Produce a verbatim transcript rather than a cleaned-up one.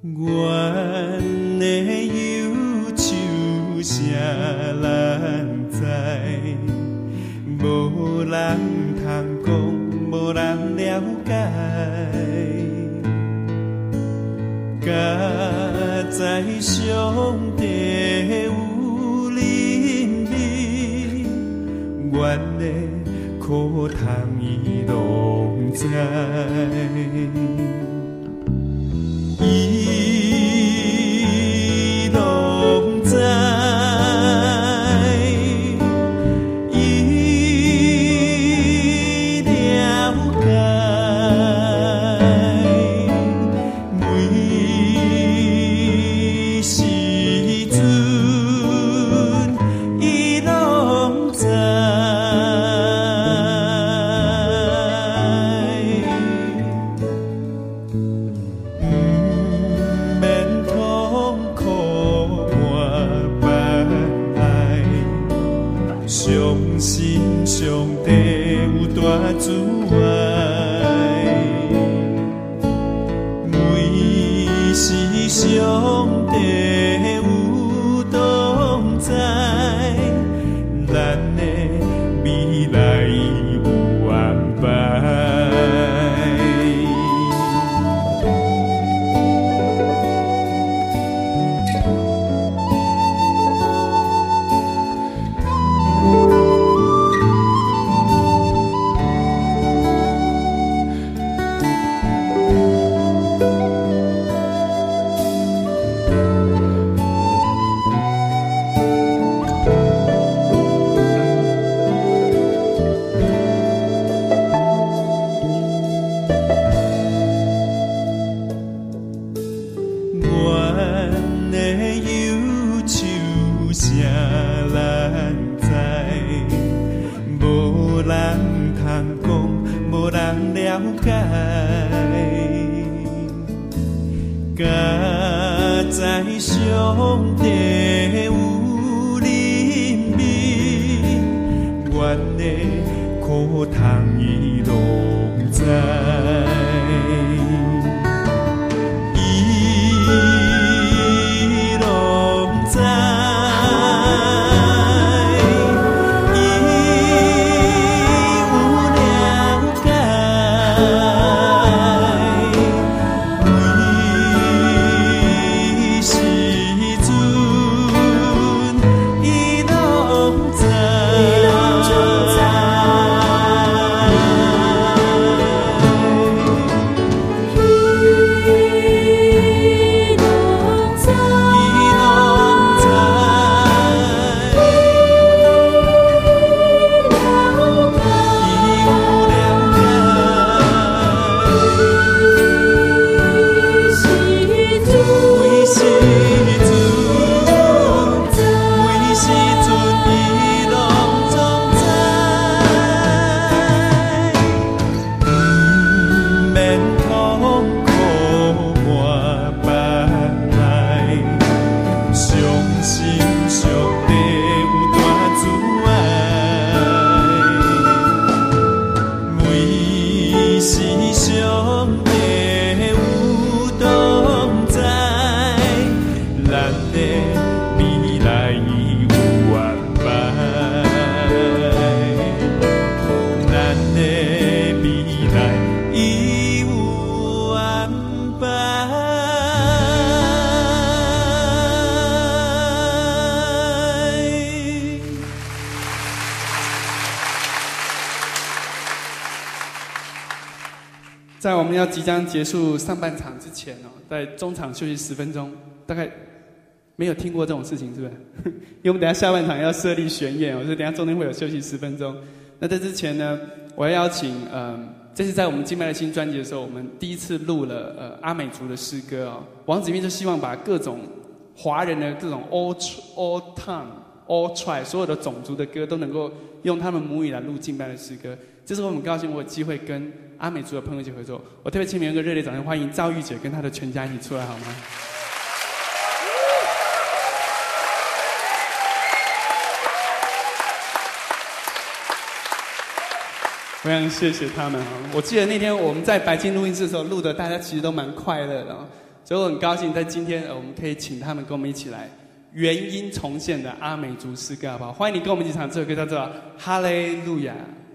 阮的忧愁谁人知？无人通讲，无人了解。甲知上帝有怜悯，阮的苦痛伊拢知。伊拢知，伊了解，每时阵伊拢知。相信上帝有大慈爱，每时上帝有同在，咱的未来有安排。在上帝有怜悯，阮的苦痛伊拢知。伊拢知，伊有了解。 在我们要即将结束上半场之前哦，在中场休息十分钟，大概没有听过这种事情，是不是？因为我们等一下下半场要设立巡演哦，所以等一下中间会有休息十分钟。那在之前呢，我要邀请，呃，这是在我们敬拜的新专辑的时候，我们第一次录了呃阿美族的诗歌哦。王子斌就希望把各种华人的各种 all all tongue。all tribe 所有的种族的歌都能够用他们母语来录敬拜的诗歌，这是我很高兴我有机会跟阿美族的朋友一起合作。我特别请你们一个热烈掌声欢迎赵玉姐跟她的全家一起出来好吗？非常谢谢他们啊！我记得那天我们在白金录音室的时候录的，大家其实都蛮快乐的啊。 所以我很高兴在今天，呃，我们可以请他们跟我们一起来原音重现的阿美族诗歌，好不好？欢迎你跟我们一起唱这首歌，叫做《哈利路亚》。